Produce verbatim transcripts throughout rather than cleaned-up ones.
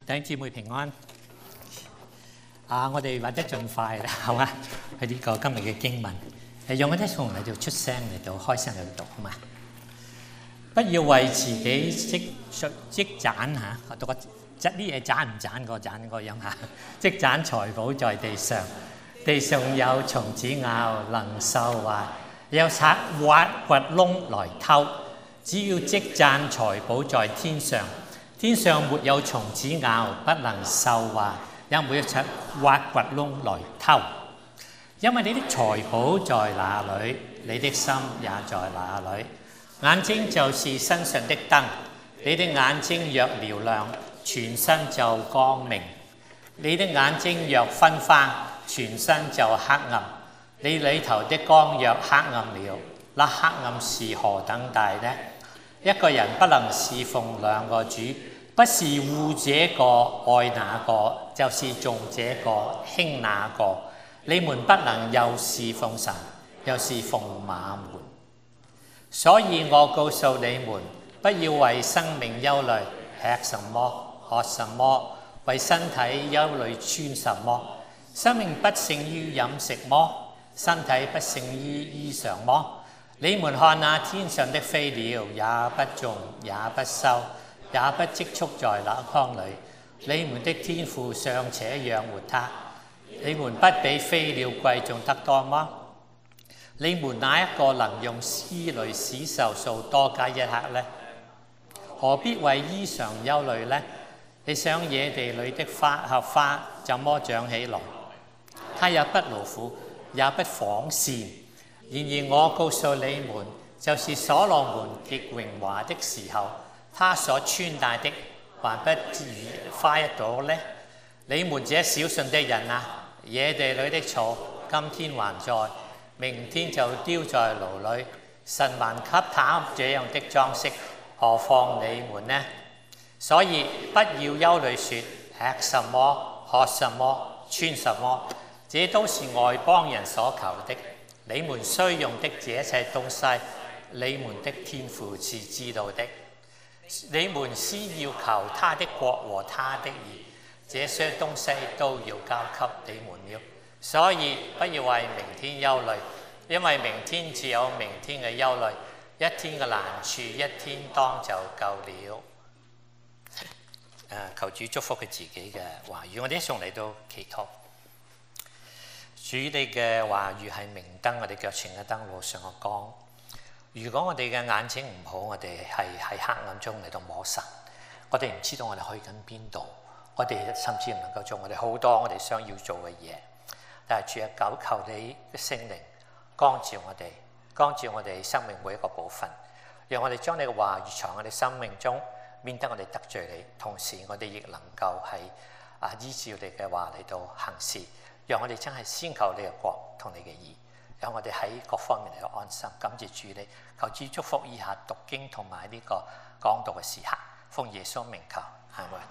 弟兄姊妹平安。啊，我哋或者盡快啦，好嘛？去呢個今日嘅經文，誒用一啲從嚟到出聲嚟到開聲嚟到讀，好嘛？不要為自己積積攢嚇，我讀個積啲嘢攢唔攢個攢個音嚇，積攢財寶在地上，地上有蟲子咬，能受壞，有賊挖掘窿來偷。只要積攢財寶在天上，天上沒有蟲子咬，不能受壞，也沒有賊挖掘窿來偷。因為你的財寶在哪裏，你的心也在哪裏。眼睛就是身上的燈，你的眼睛若嘹亮，全身就光明；你的眼睛若昏花，全身就黑暗。你裏頭的光若黑暗了，那黑暗是何等大呢？一個人不能侍奉兩個主，不是惡這個愛那個，就是重這個輕那個。你們不能又侍奉神，又侍奉馬門。所以我告訴你們，不要為生命憂慮，吃什麼，喝什麼；為身體憂慮，穿什麼。生命不勝於飲食麼？身體不勝於衣裳麼？你們看那天上的飛鳥，也不種，也不收，也不積蓄在那筐裏，你們的天父尚且養活它，你們不比飛鳥貴重得多嗎？你們哪一個能用思慮使壽數多加一刻呢？何必為衣裳憂慮呢？你想野地裏的花合花怎麼長起來？它也不勞苦，也不紡線。然而我告訴你們，就是所羅門極榮華的時候，他所穿戴的還不如花一朵呢。你們這小信的人啊，野地裏的草今天還在，明天就丟在爐裏。神還給他這樣的裝飾，何況你們呢？所以不要憂慮說，吃什麼，喝什麼，穿什麼，這都是外邦人所求的。你們需用的這一切東西，你們的天父是知道的。你們先要求他的國和他的義，這些東西都要交給你們了。所以不要為明天憂慮，因為明天自有明天嘅憂慮，一天嘅難處一天當就夠了。誒，求主祝福佢自己嘅話語，我哋一送嚟到祈禱。主，你嘅話語係明燈，我哋腳前嘅燈，路上嘅光。如果我哋嘅眼睛唔好，我哋係喺黑暗中嚟到摸神，我哋唔知道我哋去緊邊度，我哋甚至唔能夠做我哋好多我哋想要做嘅嘢。但係主啊，求求你嘅聖靈光照我哋，光照我哋生命每一個部分，讓我哋將你嘅話語藏喺我哋生命中，免得我哋得罪你。同時我哋亦能夠係啊依照你嘅話嚟到行事。讓我哋真係先求你嘅國同你嘅義，讓我哋喺各方面嚟到安心。感謝主你，求主祝福以下讀經同埋呢個講道嘅時刻，奉耶穌名求，阿門。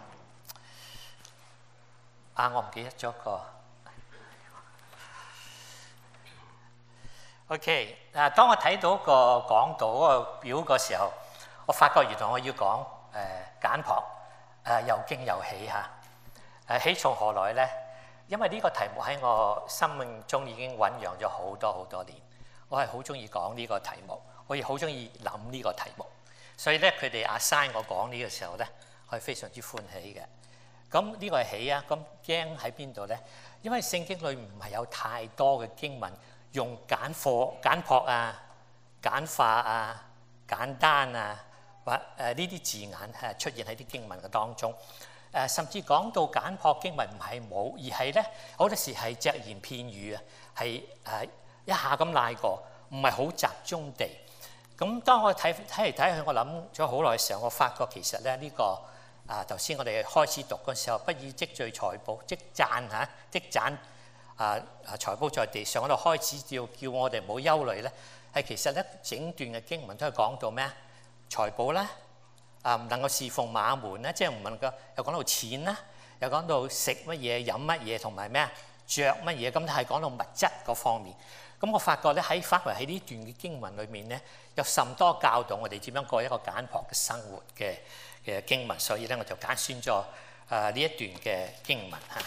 啊，我唔記得咗個。OK， 啊，當我睇到個講道嗰個表嘅時候，我發覺原來我要講誒簡樸，誒、呃、又驚又喜嚇。誒、啊、喜從何來咧？因為呢個題目喺我生命中已經醖釀咗好多好多年，我係好中意講呢個題目，我亦好中意諗呢個題目，所以咧佢哋 assign 我講呢個時候咧，我係非常之歡喜嘅。咁呢個係喜啊，咁驚喺邊度咧？因為聖經裏唔係有太多嘅經文用簡貨、簡樸啊、簡化啊、簡單啊或誒呢啲字眼係出現喺啲經文嘅當中。誒、呃、甚至講到簡樸經文唔係冇，而係咧好多時係隻言片語啊，係誒、呃、一下咁賴過，唔係好集中地。咁當我睇睇嚟睇去，我諗咗好耐嘅時候，我發覺其實咧呢、這個啊頭先我哋開始讀嗰時候，不以積聚財寶，積攢嚇，積攢啊啊財寶在地上嗰度開始叫叫我哋唔好憂慮咧，係其實咧整段嘅經文都係講到咩啊？財寶咧。啊！唔能夠侍奉馬門咧，即係唔能夠又講到錢啦，又講到食乜嘢、飲乜嘢，同埋咩啊？著乜嘢？咁都係講到物質嗰方面。咁我發覺咧喺翻嚟喺呢段嘅經文裏面咧，有甚多教導我哋點樣過一個簡樸嘅生活嘅嘅經文。所以咧，我就揀選咗誒呢一段嘅經文嚇。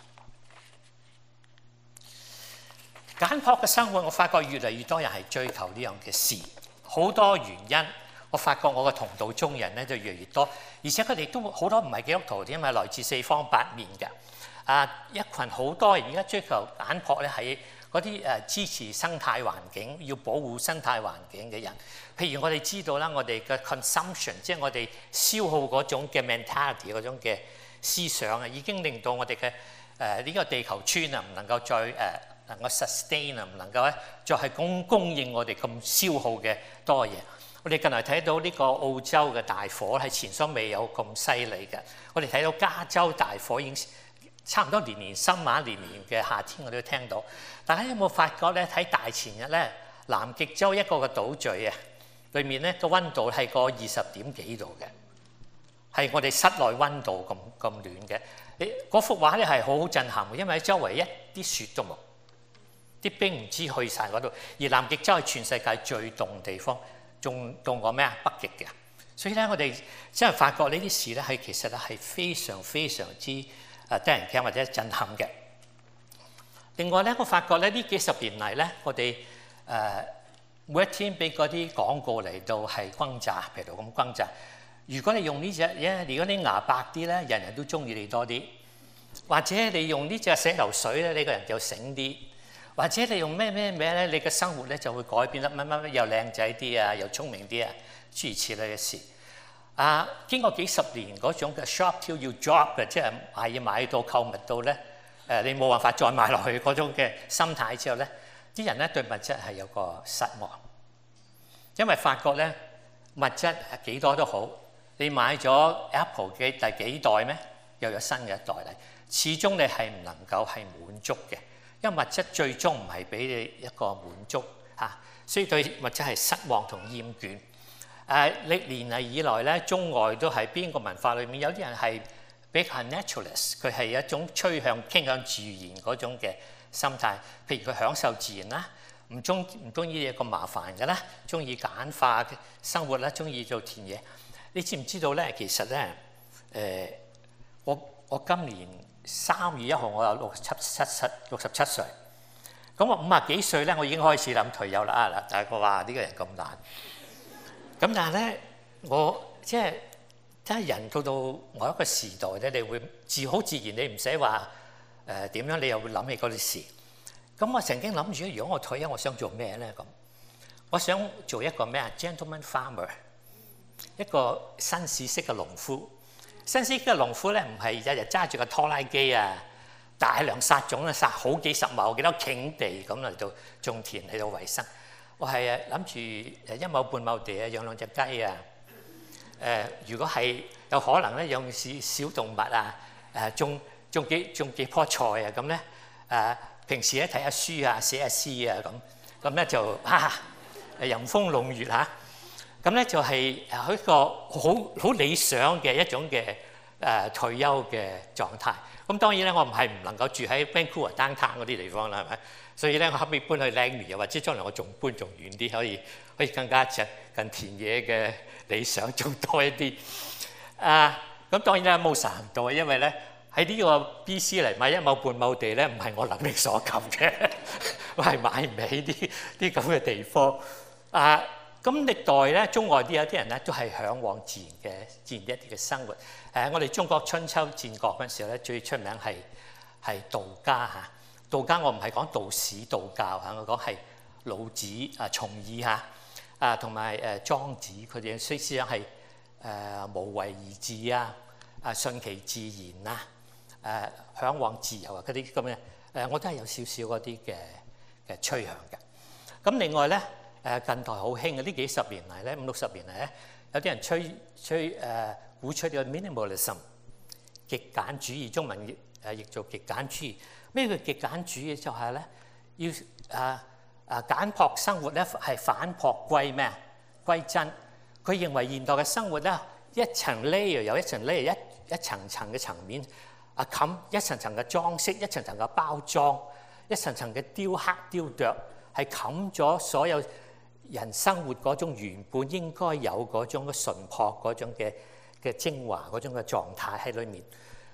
簡樸嘅生活，我發覺越嚟越多人係追求呢樣嘅事，好多原因。我發覺我嘅同道中人咧就越嚟越多，而且佢哋都好多唔係基督徒，因為來自四方八面嘅。啊，一群好多而家追求簡樸咧，係嗰啲誒支持生態環境、要保護生態環境嘅人。譬如我哋知道啦，我哋嘅 consumption， 即係我哋消耗嗰種嘅 mentality 嗰種嘅思想啊，已經令到我哋嘅誒呢個地球村啊，唔能夠再誒、呃、能夠 sustain 啊，唔能夠咧再係供供應我哋咁消耗嘅多嘢。我哋近來睇到呢個澳洲嘅大火係前所未有咁犀利嘅。我哋睇到加州大火已經差唔多年年深晚、年年嘅夏天，我哋都聽到。大家有冇發覺咧？睇大前日咧，南極洲一個嘅島嶼啊，裏面咧個溫度係個二十點幾度嘅，係我哋室內溫度咁咁暖嘅。你嗰幅畫咧係好好震撼嘅，因為周圍一啲雪都冇，啲冰唔知去晒嗰度。而南極洲係全世界最凍地方。仲凍過咩啊？北極嘅，所以咧我哋真係發覺呢啲事咧係其實咧係非常非常之誒得人驚或者震撼嘅。另外咧，我發覺咧呢幾十年嚟咧，我哋誒、呃、每一天俾嗰啲廣告嚟到係轟炸，譬如咁轟炸。如果你用呢隻嘢，如果你牙白啲咧，人人都中意你多啲；或者你用呢隻洗頭水咧，你個人就醒啲。或者你用咩咩咩咧，你嘅生活咧就會改變得乜乜乜又靚仔啲啊，又聰明啲啊，諸如此類嘅事。啊，經過幾十年嗰種嘅 shop till you drop 嘅，即係買嘢買到購物到咧，誒你冇辦法再買落去嗰種嘅心態之後咧，啲人咧對物質係有個失望，因為發覺咧物質幾多都好，你買咗 Apple 嘅第幾代咩，又有新嘅一代嚟，始終你係唔能夠係滿足嘅。因為物質最終唔係俾你一個滿足嚇，所以對物質係失望同厭倦。誒歷年嚟以來咧，中外都係邊個文化裏面有啲人係比較 naturalist， 佢係一種趨向傾向自然嗰種嘅心態。譬如佢享受自然啦，唔中唔中意嘢咁麻煩嘅啦，中意簡化嘅生活啦，中意做田野。你知唔知道咧？其實咧，誒、呃、我我今年三月一號，我有六七七七六十七歲。咁我五啊幾歲咧，我已經開始諗退休啦。啊嗱，大家話呢個人咁懶。咁但係咧，我即係睇下人到到某一個時代咧，你會自好自然，你唔使話誒點樣，你又會諗起嗰啲事。咁我曾經諗住，如果我退休，我想做咩咧？咁我想做一個咩啊 gentleman farmer， 一個紳士式嘅農夫。紳士嘅農夫咧，唔係日日揸住個拖拉機啊，大量撒種啊，撒好幾十畝幾多頃地咁嚟到種田嚟到維生。我係誒諗住誒一畝半畝地啊，養兩隻雞啊。誒、呃，如果係有可能咧，養小小動物啊，誒、呃、種種幾種幾棵菜啊，咁咧誒平時咧睇下書啊，寫下詩啊，咁咁咧就啊迎風弄月嚇。咁咧就係誒一個好好理想嘅一種嘅誒退休嘅狀態。咁當然咧，我唔係唔能夠住喺 Vancouver downtown 嗰啲地方啦，係咪？所以咧，我後尾搬去 Langley，又或者將來我仲搬仲遠啲，可以可以更加近近田野嘅理想，仲多一啲。啊，咁當然咧冇實行到，因為咧喺呢個 B C 嚟買一畝半畝地咧，唔係我能力所及嘅，我係買唔起啲啲咁嘅地方。啊！咁歷代咧，中外啲有啲人咧，都係嚮往自然嘅自然一啲嘅生活。誒、呃，我哋中國春秋戰國嗰陣時候咧，最出名係係道家嚇。道家我唔係講道士道教嚇，我講係老子啊、重耳嚇啊，同埋誒莊子，佢哋嘅思思想係誒無為而治啊，啊順其自然啊，誒嚮往自由啊嗰啲咁嘅誒，我都係有少少嗰啲嘅嘅趨向嘅。咁另外咧。誒近代好興嘅呢幾十年嚟咧，五六十年嚟咧，有啲人吹吹誒、呃、鼓吹呢個 minimalism 極簡主義，中文誒譯做極簡主義。咩叫極簡主義？就係咧要誒誒、呃呃、簡樸生活咧係返璞歸咩？歸真。佢認為現代嘅生活咧一層 layer 有一層 layer 一一層層嘅層面啊冚一層層嘅裝飾，一層層嘅包裝，一層層嘅雕刻雕琢，係冚咗所有人生活嗰種原本應該有嗰種嘅純樸嗰種嘅嘅精華嗰種嘅狀態喺裏面。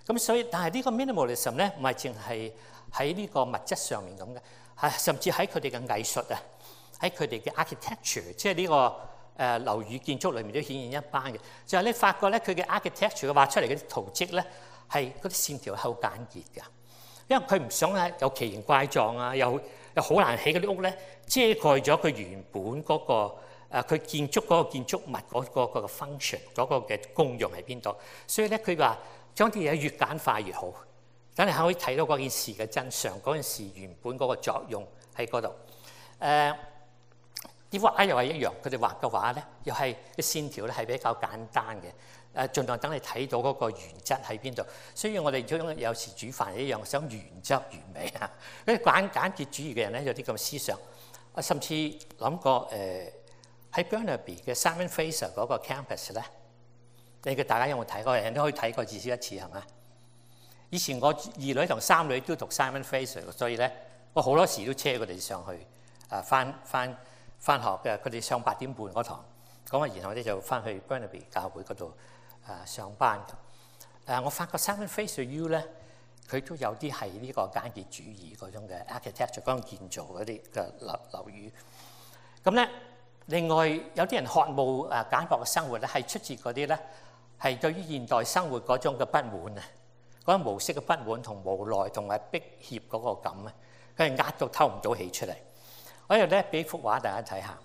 咁所以，但係呢個 minimalism 咧，唔係淨係喺呢個物質上面咁嘅，係甚至喺佢哋嘅藝術啊，喺佢哋嘅 architecture， 即係呢個誒樓宇建築裏面都顯現一斑嘅。就係你發覺咧，佢嘅 architecture 畫出嚟嗰啲圖蹟咧，係嗰啲線條係好簡潔㗎，因為佢唔想咧有奇形怪狀啊，又又好難起嗰啲屋咧，遮蓋咗佢原本嗰個誒佢建築嗰個建築物嗰個嗰個 function 嗰個嘅功用喺邊度。所以咧，佢話將啲嘢越簡化越好，等你可以睇到嗰件事嘅真相，嗰件事原本嗰個作用喺嗰度。誒啲畫又係一樣，佢哋畫嘅畫咧，又係啲線條咧係比較簡單嘅。誒，盡量等你睇到嗰個原則喺邊度。所以我哋將有時煮飯一樣，想原汁原味啊。嗰啲簡簡潔主義嘅人咧，有啲咁嘅思想。我甚至諗過誒喺 Burnaby 嘅 Simon Fraser 嗰個 campus 咧，你嘅大家有冇睇過？人都可以睇過至少一次係嘛？以前我二女同三女都讀 Simon Fraser， 所以咧我好多時都車佢哋上去啊，翻翻翻學嘅。佢哋上八點半嗰堂，咁啊，然後我哋就翻去 Burnaby 教會嗰度。誒上班嘅誒，我發覺 Simon Fraser U 咧，佢都有啲係呢個簡潔主義嗰種嘅 architecture 嗰種建造嗰啲嘅樓樓宇。咁咧，另外有啲人渴慕誒簡樸嘅生活咧，係出自嗰啲咧係對於現代生活嗰種嘅不滿啊，嗰種模式嘅不滿同無奈同埋逼怯嗰個感啊，佢係壓到透唔到氣出嚟。我又咧俾幅畫大家睇下。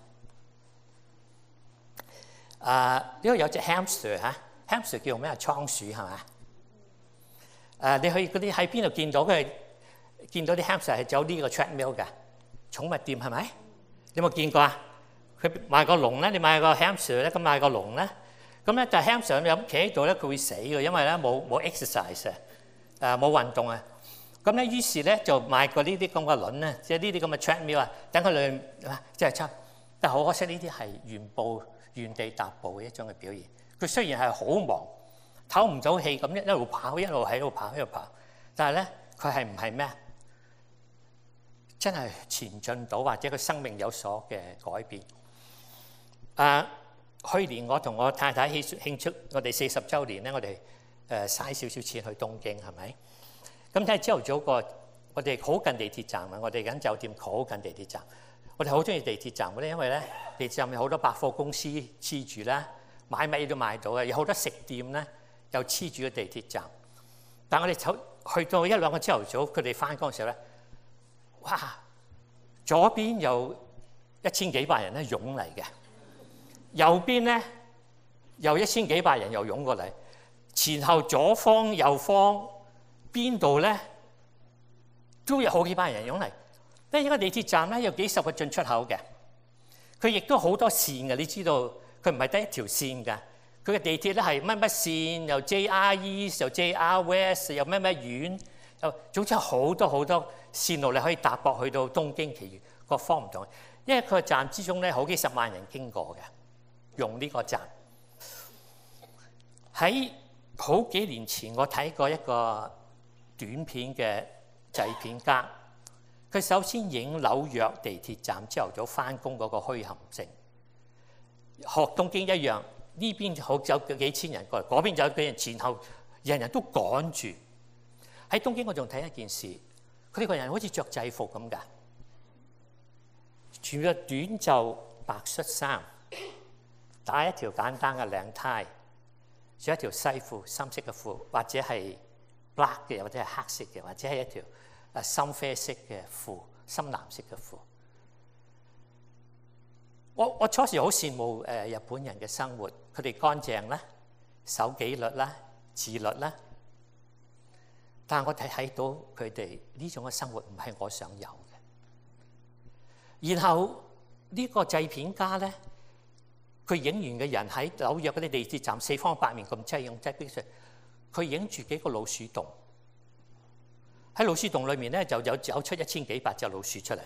誒呢度有隻 hamster 嚇。hamster 叫咩啊？倉鼠係嘛？誒，你去嗰啲喺邊度見到佢？見到啲 hamster 係走呢個 treadmill 嘅寵物店係咪？你有冇見過啊？佢買個籠咧，你買個 hamster 咧，咁買個籠咧，咁咧但係 hamster 咁企喺度咧，佢會死嘅，因為咧冇冇 exercise 啊，誒冇運動啊。咁咧於是咧就買個呢啲咁嘅輪咧，即係呢啲咁嘅 treadmill 啊，等佢哋即係差。但係好可惜，呢啲係原步原地踏步嘅一種嘅表現。佢雖然係好忙，唞唔到氣咁一一路跑，一路喺度跑，一路跑，但係咧佢係唔係咩？真係前進到，或者佢生命有所嘅改變。啊，去年我同我太太慶慶祝我哋四十週年咧，我哋誒嘥少少錢去東京係咪？咁睇朝頭早個，我哋好近地鐵站啊！我哋間酒店好近地鐵站，我哋好中意地鐵站嘅咧，因為咧地鐵站有好多百貨公司黐住啦。買乜嘢都買到嘅，有好多食店咧又黐住個地鐵站。但係我哋走去到一兩個朝頭早，佢哋翻工嘅時候咧，哇！左邊有一千幾百人咧湧嚟嘅，右邊咧又一千幾百人又湧過嚟，前後左方右方邊度咧都有好幾百人湧嚟。呢個地鐵站咧有幾十個進出口嘅，佢亦都好多線嘅，你知道。佢唔係得一條線㗎，佢嘅地鐵咧係乜乜線，又 J R East， 又 J R West， 又乜乜縣，又總之有好多好多線路你可以搭駁去到東京其餘各方唔同。因為佢個站之中咧好幾十萬人經過嘅，用呢個站。喺好幾年前我睇過一個短片嘅製片家，佢首先影紐約地鐵站朝頭早翻工嗰個墟冚聲。學東京一樣，呢邊好有幾千人過嚟，嗰邊有幾人，前後人人都趕住。喺東京我仲睇一件事，佢哋個人好似着制服咁㗎，全個短袖白恤衫，打一條簡單嘅領呔，着一條西褲深色嘅褲，或者係 black 嘅，或者係黑色嘅，或者係一條誒深啡色嘅褲，深藍色嘅褲。我我初時好羨慕誒日本人嘅生活，佢哋乾淨啦、守紀律啦、自律啦。但係我睇睇到佢哋呢種嘅生活唔係我想有嘅。然後呢個製片家咧，佢影完嘅人喺紐約嗰啲地鐵站四方八面咁擠擁擠逼出，佢影住幾個老鼠洞。喺老鼠洞裏面咧就有走出一千幾百隻老鼠出嚟。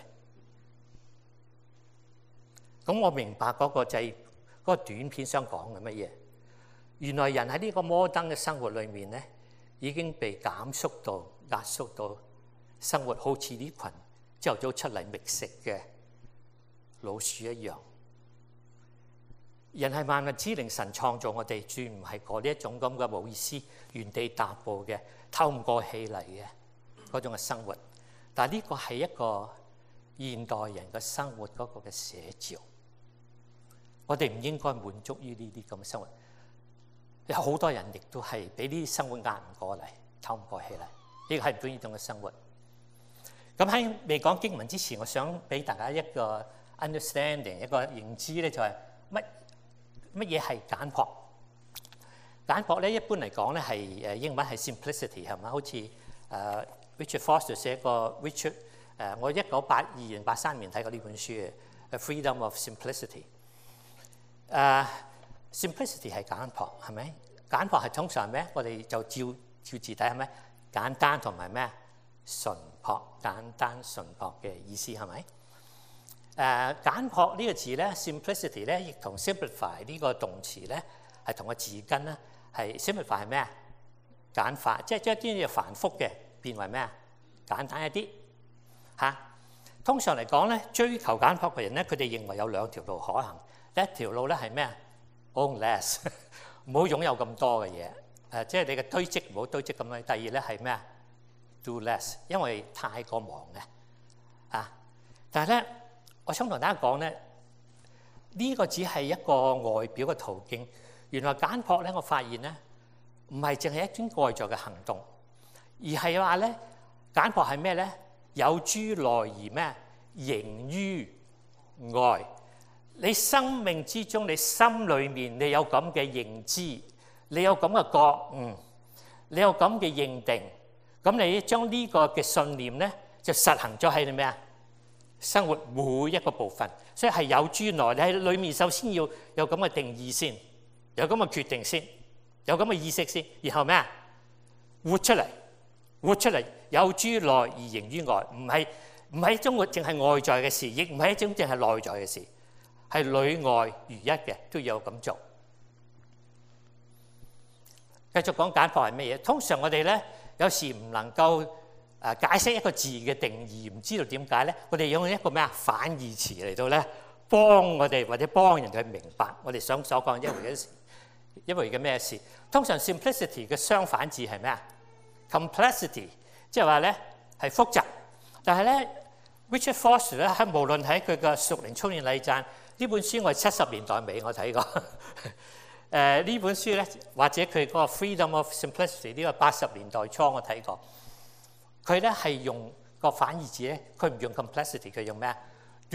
咁我明白嗰個製嗰個短片想講嘅乜嘢？原來人喺呢個摩登嘅生活裏面咧，已經被減縮到壓縮到生活好似呢群朝頭早出嚟覓食嘅老鼠一樣。 人係萬物之靈，神創造我哋，絕唔係過呢一種咁嘅冇意思、原地踏步嘅、透唔過氣嚟嘅嗰種嘅生活。但係呢個係一個現代人嘅生活嗰個嘅寫照。我哋唔應該滿足於呢啲咁嘅生活。有好多人亦都係俾呢啲生活壓唔過嚟、透唔過氣嚟，呢個係唔中意呢種嘅生活。咁喺未講經文之前，我想俾大家一個 understanding， 一個認知咧，就係乜乜嘢係簡樸？簡樸咧，一般嚟講咧係誒英文係 simplicity 係嘛？好似誒、uh, Richard Foster 寫過 Richard 誒、uh, 我一九八二年、八三年睇過呢本書嘅《Freedom of Simplicity》。誒 simplicity 係簡樸係咪？簡樸係通常咩？我哋就照照字體係咩？簡單同埋咩？純樸，簡單純樸嘅意思係咪？誒、呃、簡樸呢個字咧 ，simplicity 咧，亦同 simplify 呢個動詞咧係同個字根咧係 simplify 係咩啊？簡化，即係將啲嘢繁複嘅變為咩啊？簡單一啲嚇、啊。通常嚟講咧，追求簡樸嘅人咧，佢哋認為有兩條路可行。第一條路咧係咩啊 ？Own less， 唔好擁有咁多嘅嘢。誒、呃，即係你嘅堆積唔好堆積咁樣。第二咧係咩啊？Do less， 因為太過忙嘅啊！但係咧，我想同大家講咧，呢個只係一個外表嘅途徑。原來簡樸咧，我發現咧，唔係淨係一種外在嘅行動，而係話咧，簡樸係咩咧？有諸內而咩？形於外。你生命之中，你心裏面你有咁嘅認知，你有咁嘅覺悟，你有咁嘅認定。咁你將呢個嘅信念咧，就實行咗喺你咩啊？生活每一個部分，所以係有諸內。你喺裏面首先要有咁嘅定義先，有咁嘅決定先，有咁嘅意識先，然後咩啊？活出嚟，活出嚟，有諸內而形於外，唔係唔係一種淨係外在嘅事，亦唔係一種淨係內在嘅事，係裏外如一嘅，都要咁做。繼續講簡樸係咩嘢？通常我哋咧。有時唔能夠誒解釋一個字嘅定義，唔知道點解咧？我哋用一個咩啊反義詞嚟到咧幫我哋或者幫人哋去明白我哋想所講一回嘅事，一回嘅咩事？通常 simplicity 嘅相反字係咩啊 ？complexity， 即係話咧係複雜。但係咧 Richard Foster 咧喺無論喺佢嘅屬靈操練禮讚呢本書，我係七十年代尾我睇過。誒呢、呃、本書咧，或者佢嗰個 Freedom of Simplicity 呢個八十年代初我睇過，佢咧係用個反義字咧，佢唔用 complexity， 佢用咩啊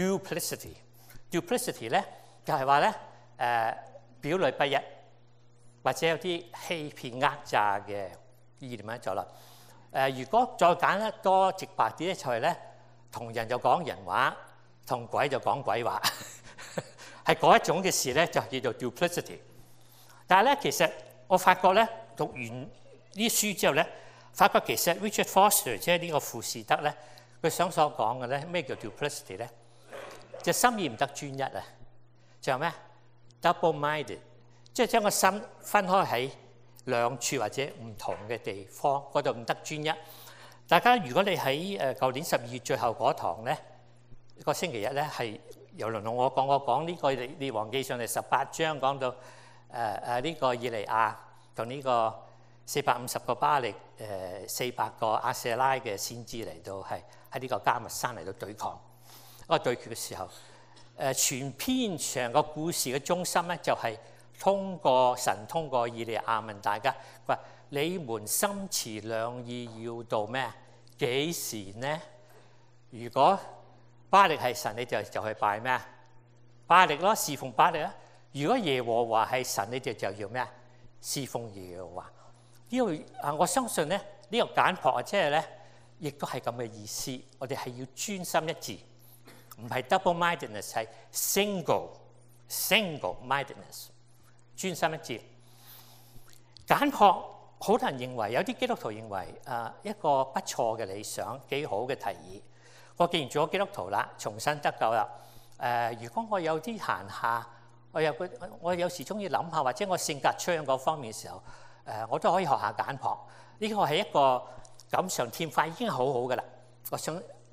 ？duplicity。duplicity 咧就係話咧誒表裏不一，或者有啲欺騙呃詐嘅意念喺度啦。誒、呃、如果再揀得多直白啲咧，就係咧同人就講人話，同鬼就講鬼話，係嗰一種嘅事咧，就叫做 duplicity。但係咧，其實我發覺咧，讀完呢啲書之後咧，發覺其實 Richard Foster 即係呢個傅士德咧，佢想所講嘅咧，咩叫 duplicity 咧？就心意唔得專一啊！就係咩 double-minded， 即係將個心分開喺兩處或者唔同嘅地方，嗰度唔得專一。大家如果你喺誒舊年十二月最後嗰堂咧，個星期日咧係由輪到我講，我講呢個列列王記上嚟十八章講到。誒誒呢個以利亞同呢個四百五十個巴力誒四百個亞舍拉嘅先知嚟到係喺呢個迦密山嚟到對抗嗰個對決嘅時候，誒、呃、全篇成個故事嘅中心咧就係、是、通過神通過以利亞問大家，佢話你們心持兩意要到咩？幾時呢？如果巴力係神，你就就去拜咩？巴力咯，侍奉巴力啊！如果耶和華係神，你哋就要咩啊？侍奉耶和華。呢個啊，我相信咧，呢、這個簡樸啊，即係咧，亦都係咁嘅意思。我哋係要專心一致，唔係 double-mindedness， 係 single single-mindedness， 專心一致。簡樸，好多人認為，有啲基督徒認為啊，一個不錯嘅理想，幾好嘅提議。我既然做咗基督徒啦，重新得救啦，誒、呃，如果我有啲閒暇。我有個，我有時中意諗下，或者我性格昌嗰方面嘅時候，誒，我都可以學下簡樸。呢個係一個錦上添花，已經好好噶啦。我想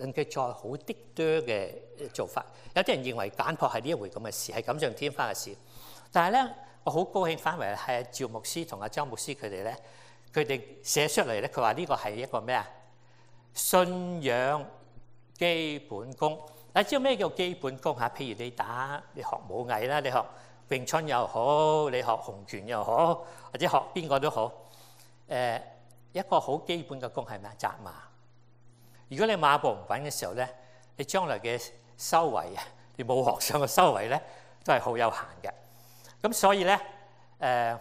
令佢再好啲多嘅做法。有啲人認為簡樸係呢一回咁嘅事，係錦上添花嘅事。但係咧，我好高興翻嚟係趙牧師同阿周牧師佢哋咧，佢哋寫出嚟咧，佢話呢個係一個咩啊？信仰基本功。你知道咩叫基本功嚇？譬如你打你學武藝啦，你學詠春又好，你學洪拳又好，或者學邊個都好。誒、呃，一個好基本嘅功係咩？紮馬。如果你馬步唔穩嘅時候咧，你將來嘅修為啊，你武學上嘅修為咧，都係好有限嘅。咁所以咧，誒、呃，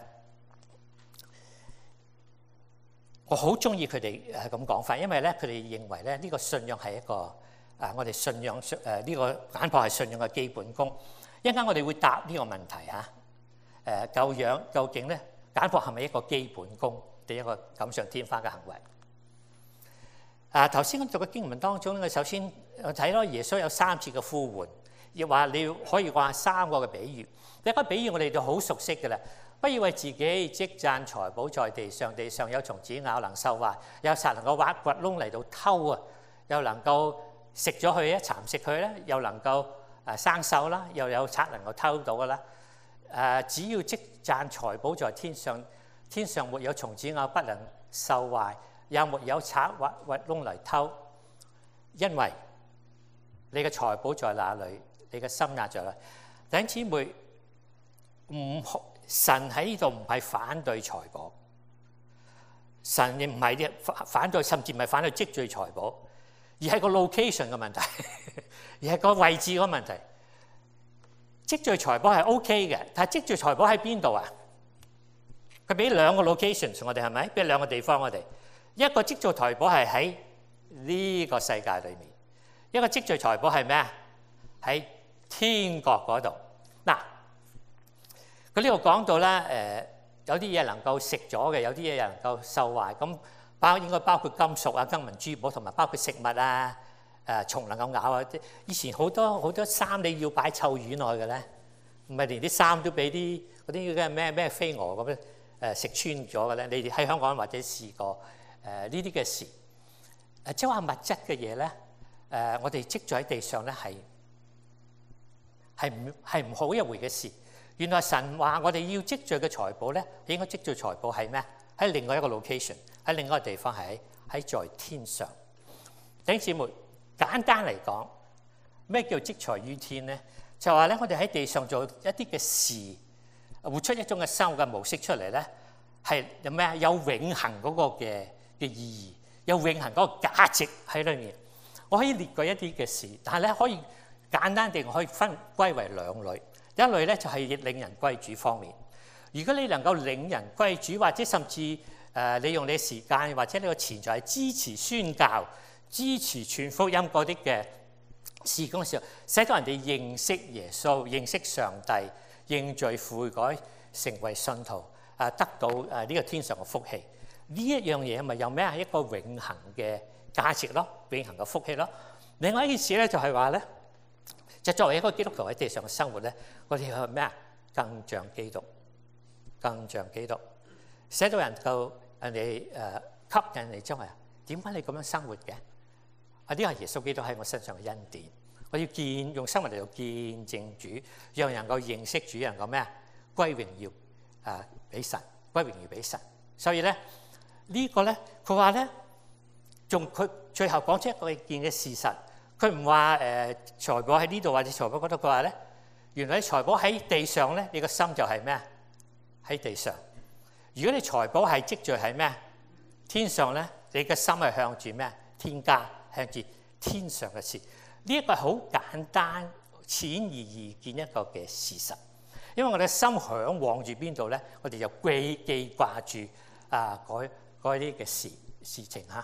我好中意佢哋誒咁講法，因為咧佢哋認為咧呢、這個信仰係一個啊、呃，我哋信仰誒呢、呃這個簡樸係信仰嘅基本功。一陣間我哋會答呢個問題嚇。誒、呃，究竟究竟咧簡樸係咪一個基本功定一個錦上添花嘅行為？啊，頭先我讀嘅經文當中咧，首先我睇到耶穌有三次嘅呼喚，亦話你可以話三個嘅比喻。第一個比喻我哋就好熟悉嘅啦，不要為自己積攢財寶在地上，地上有蟲子咬，能受壞；有賊能夠挖掘窿嚟到偷啊，又能夠食咗佢一蠶食佢咧，又能夠誒生鏽啦，又有賊能夠偷到噶啦。誒，只要積攢財寶在天上，天上沒有蟲子咬，不能受壞，又沒有賊挖掘窿嚟偷，因為你嘅財寶在哪裏，你嘅心也在哪裏。弟兄姊妹，唔神喺呢度唔係反對財寶，神亦唔係啲反對，甚至唔係反對積聚財寶，而係個 location 嘅問題，而係個位置嘅問題。積聚財寶係 OK 嘅，但係積聚財寶喺邊度啊？佢俾兩個 locations 我哋係咪？俾兩個地方我哋。一個積聚財寶係喺呢個世界裏面，一個積聚財寶係咩啊？喺天國嗰度。嗱，佢呢度講到咧，誒有啲嘢能夠食咗嘅，有啲嘢又能夠受壞。咁包應該包括金屬啊、金銀珠寶，同埋包括食物啊、誒蟲能夠咬啊。以前好多好多衫你要擺臭魚內嘅咧，唔係連啲衫都俾啲嗰啲嘅咩咩飛蛾咁樣誒食穿咗嘅咧。你哋喺香港或者試過誒呢啲嘅事？誒即係話物質嘅嘢咧，誒我哋積聚喺地上咧係。係唔係唔好一回嘅事？原來神話我哋要積聚嘅財寶咧，應該積聚財寶係咩？喺另外一個 location， 喺另外一個地方，係喺在天上。弟兄姊妹，簡單嚟講，咩叫積財於天咧？就話咧，我哋喺地上做一啲嘅事，活出一種嘅生活嘅模式出嚟咧，係有咩啊？有永恆嗰個嘅嘅意義，有永恆嗰個價值喺裏面。我可以列舉一啲嘅事，但係咧可以。簡單地我可以分歸為兩類，一類咧就係領人歸主方面。如果你能夠領人歸主，或者甚至誒、呃、你用你嘅時間或者你個錢財支持宣教、支持傳福音嗰啲嘅事工嘅時候，使到人哋認識耶穌、認識上帝、認罪悔改、成為信徒，啊得到誒呢個天上嘅福氣。呢一樣嘢咪有咩啊？一個永恆嘅價值咯，永恆嘅福氣咯。另外一件事咧就係話咧。就作為一個基督徒喺地上嘅生活咧，我哋要咩啊？更像基督，更像基督，使到人夠人哋誒吸引你，將來點解你咁樣生活嘅？啊，呢個係耶穌基督喺我身上嘅恩典。我要見用生活嚟到見證主，讓人夠認識主，人夠咩啊？歸榮耀啊俾神，歸榮耀俾神。所以咧呢個咧，佢話咧，仲佢最後講出一個見嘅事實。佢唔話誒財寶喺呢度或者財寶嗰度，佢話咧，原來財寶喺地上咧，你個心就係咩啊？喺地上。如果你財寶係積聚喺咩？天上咧，你嘅心係向住咩？天家，向住天上嘅事。呢一個係好簡單、淺而易見一個嘅事實。因為我哋心嚮往住邊度咧，我哋就記記掛住啊嗰嗰啲嘅事事情嚇。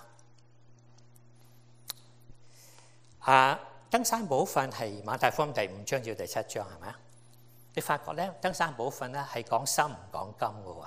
啊，登山寶訓係馬太福音第五章至第七章係咪啊？你發覺咧，登山寶訓咧係講心唔講金嘅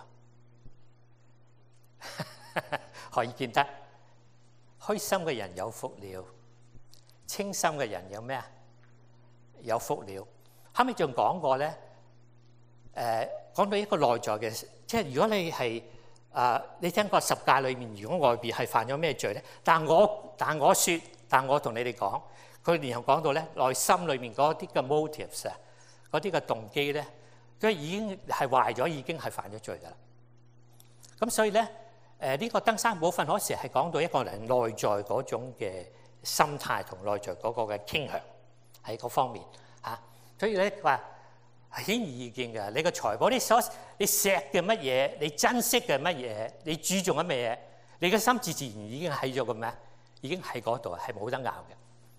喎，可以見得虛心嘅人有福了，清心嘅人有咩啊？有福了。後尾仲講過咧，誒、呃、講到一個內在嘅，即係如果你係啊、呃，你聽過十誡裏面，如果外邊係犯咗咩罪咧？但我但我説。 但我同你哋講，佢然後講到咧內心裏面嗰啲嘅 motives 啊，嗰啲嘅動機咧，佢已經係壞咗，已經係犯咗罪噶啦。咁所以咧，誒呢個登山寶訓嗰時係講到一個人內在嗰種嘅心態同內在嗰個嘅傾向喺嗰方面嚇。所以咧話係顯而易見嘅，你個財寶，你所你錫嘅乜嘢，你珍惜嘅乜嘢，你注重嘅乜嘢，你嘅心自自然已經喺咗個咩？已經喺嗰度，係冇得拗嘅。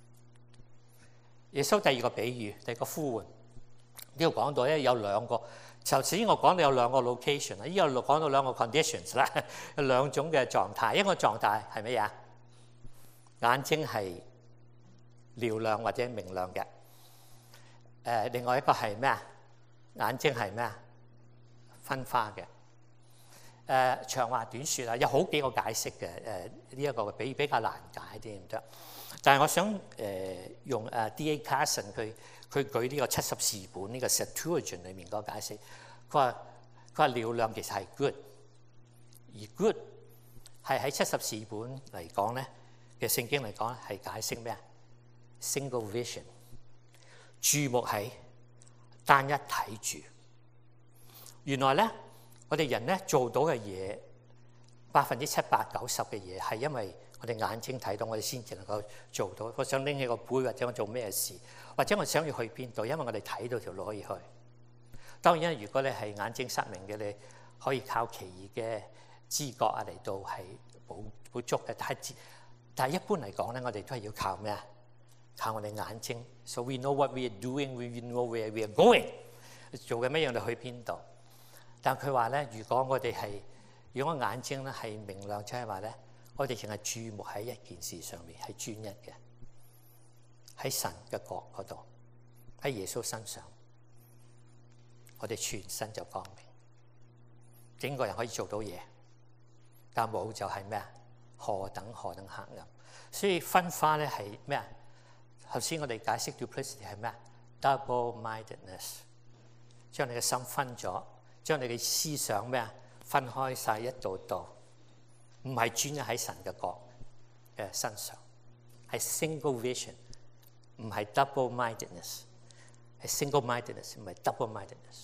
耶穌第二個比喻，第二個呼喚，呢度講到咧有兩個。頭先我講到有兩個 location 啦，依個講到兩個 conditions 啦，有兩種嘅狀態。一個狀態係乜嘢？眼睛係嘹亮或者明亮嘅。誒，另外一個係咩啊？眼睛係咩啊？昏花嘅。誒，長話短説啊，有好幾個解釋嘅。誒，呢一個比比較難解啲唔得。但係我想誒用誒 D A Carson 佢佢舉呢個七十士本呢個 Septuagint 裏面嗰個解釋，佢話佢話嘹亮其實係 good，而 good 係喺七十士本嚟講咧嘅聖經嚟講係解釋咩啊 ？Single vision， 注目喺單一睇住。原來咧，我哋人咧做到嘅嘢，百分之七八九十嘅嘢係因為我哋眼睛睇到，我哋先至能夠做到。我想拎起個杯，或者我做咩事，或者我想要去邊度，因為我哋睇到條路可以去。當然，如果你係眼睛失明嘅，你可以靠其餘嘅知覺啊嚟到係補補足嘅。但係但係一般嚟講咧，我哋都係要靠咩啊？靠我哋眼睛。So we know what we are doing, we know where we are going。做嘅乜嘢，我哋去邊度？但佢話咧，如果我哋係如果眼睛咧係明亮，即係話咧，我哋淨係注目喺一件事上面，係專一嘅，喺神嘅國嗰度，喺耶穌身上，我哋全身就光明，整個人可以做到嘢。但冇就係咩啊？何等何等黑暗！所以分花咧係咩啊？頭先我哋解釋 duplicity 係咩啊 ？double-mindedness， 將你嘅心分咗，將你嘅思想咩啊？分開晒一道道。唔係專一喺神嘅國嘅身上，係 single vision， 唔係 double mindedness， 係 single mindedness， 唔係 double mindedness。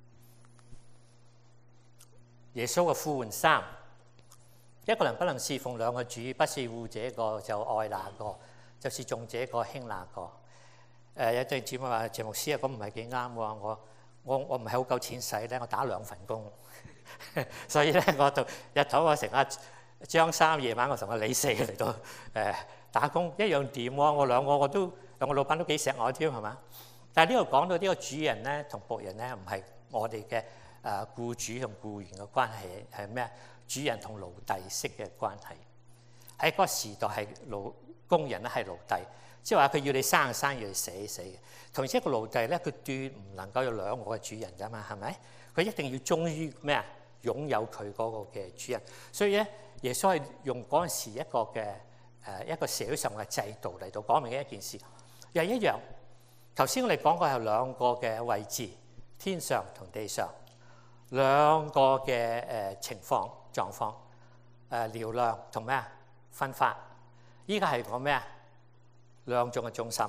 耶穌嘅呼喚三，一個人不能侍奉兩個主，不是護這個就愛那個，就是重這個輕那個。誒、呃、有對姊妹話謝牧師啊，咁唔係幾啱喎，我我我唔係好夠錢使咧，我打兩份工，所以咧我就日頭我成日張三，夜晚我同個李四嚟到誒打工，一樣掂喎。我兩個我都兩個老闆都幾錫我添，係嘛？但係呢度講到呢個主人咧同僕人咧，唔係我哋嘅誒僱主同僱員嘅關係，係咩？主人同奴隸式嘅關係。喺嗰個時代係奴工人咧係奴隸，即係話佢要你生就生，要你死就死嘅。同時一個奴隸咧，佢斷唔能夠有兩個嘅主人㗎嘛，係咪？佢一定要忠於咩啊？擁有佢嗰個嘅主人。所以咧，耶穌係用嗰陣時一個嘅誒一個社會上嘅制度嚟到講明嘅一件事，又係一樣。頭先我哋講過有兩個嘅位置，天上同地上兩個嘅誒情況狀況，誒嘹亮同咩啊分發。依家係講咩啊？兩種嘅中心，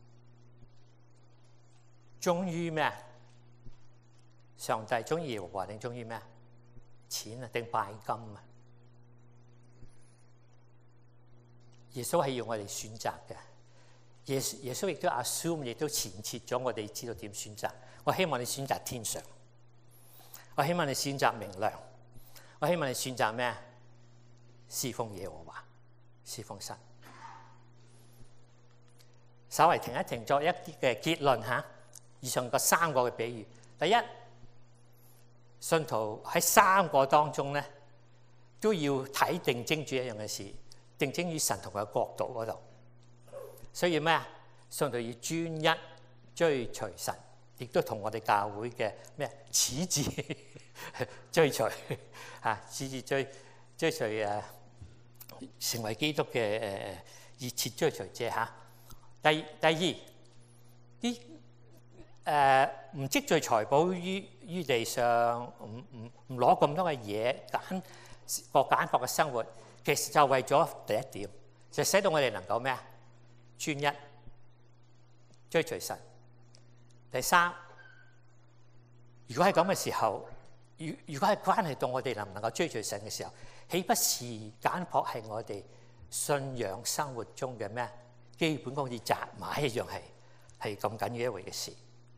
忠於咩啊？上帝忠於耶和華定忠於咩啊？錢啊定拜金啊？耶穌係要我哋選擇嘅。耶耶穌亦都 assume， 亦都前設咗我哋知道點選擇。我希望你選擇天上，我希望你選擇明亮，我希望你選擇咩？侍奉耶和華，侍奉神。稍微停一停，作一啲嘅結論嚇。以上個三個嘅比喻，第一，信徒喺三個當中咧，都要睇定睛住一樣嘅事，定睛於神同佢嘅國度嗰度。所以咩啊？信徒要專一追隨神，亦都同我哋教會嘅咩矢志追隨嚇，矢志追追隨誒，成為基督嘅誒熱切追隨者嚇。第第二啲誒唔積聚財寶於於地上，唔唔唔攞咁多嘅嘢，揀過簡樸嘅生活，其實就為咗第一點，就使到我哋能夠咩啊？ 專一，追隨神。第三，如果係咁嘅時候，如如果係關係到我哋能唔能夠追隨神嘅時候，豈不是簡樸係我哋信仰生活中嘅咩基本功，好似扎馬一樣，係係咁緊要一回嘅事。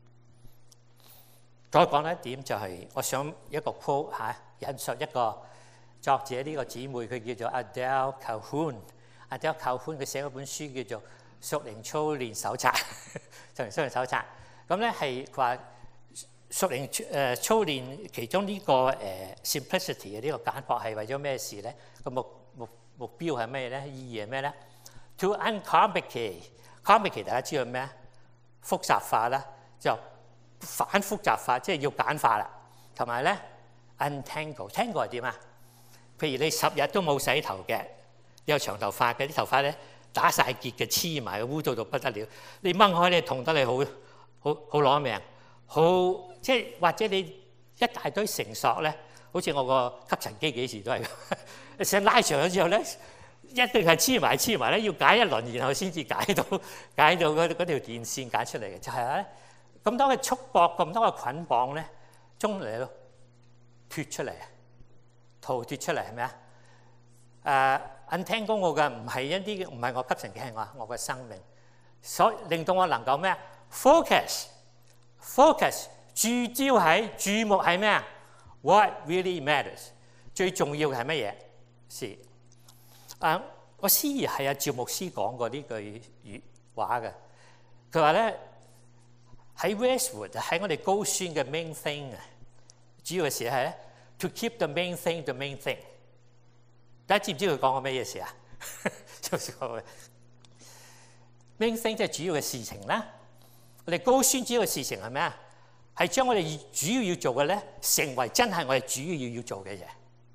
再講一點就係、是，我想一個 quote 嚇引述一個作者，呢個姊妹佢叫做 Adele Calhoun。Adele Calhoun 佢寫嗰本書叫做《屬靈操練手冊》，屬靈操練手冊。咁咧係佢話屬靈誒操練其中呢、這個誒、呃、simplicity 嘅呢個簡樸係為咗咩事咧？個目目目標係咩咧？意義係咩咧 ？To uncomplicate，complicate 大家知道咩？複雜化啦，就反複雜化，即係要簡化啦。同埋咧 untangle，tangle 係點啊？譬如你十日都冇洗頭嘅，有長頭髮嘅，啲頭髮咧打晒結嘅，黐埋，污糟到不得了。你掹開咧，痛得你好好好攞命，好即係或者你一大堆繩索咧，好似我個吸塵機幾時都係，成拉長咗之後咧，一定係黐埋黐埋咧，要解一輪，然後先至解到解到嗰嗰條電線解出嚟嘅，就係咧咁多嘅束縛，咁多嘅捆綁咧，終嚟咯脱出嚟。逃脱出嚟係咩啊？誒 untangle 我嘅唔係一啲唔係我吸塵機，係我我嘅生命，所以令到我能夠咩啊 ？focus focus 注焦喺注目係咩啊 ？What really matters 最重要嘅係乜嘢事？誒，我師爺係阿趙牧師講過呢句粵話嘅，佢話咧喺 Westwood 喺我哋高宣嘅 main thing 啊，主要嘅事係咧。To keep the main thing the main thing， 大家知唔知佢講過咩嘢事啊？就係 main thing 即係主要嘅事情啦。我哋高宣主要嘅事情係咩啊？係將我哋主要要做嘅咧，成為真係我哋主要要做嘅嘢。